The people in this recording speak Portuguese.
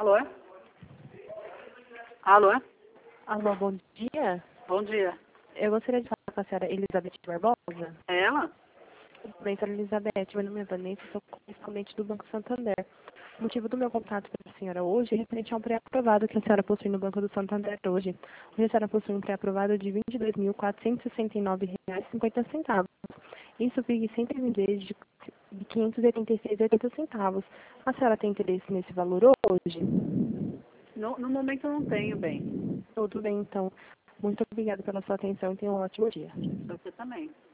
Alô, é? Alô, é? Alô, bom dia. Bom dia. Eu gostaria de falar com a senhora Elizabeth Barbosa. É ela? Tudo bem, senhora Elizabeth, meu nome é Vanessa, sou correspondente do Banco Santander. O motivo do meu contato com a senhora hoje é referente a um pré-aprovado que a senhora possui no Banco do Santander hoje. Hoje a senhora possui um pré-aprovado de R$ 22.469,50. Isso fica em 120 vezes de R$ 586,80. A senhora tem interesse nesse valor hoje? No momento eu não tenho, bem. Tudo bem, então. Muito obrigada pela sua atenção e tenha um ótimo dia. Você também.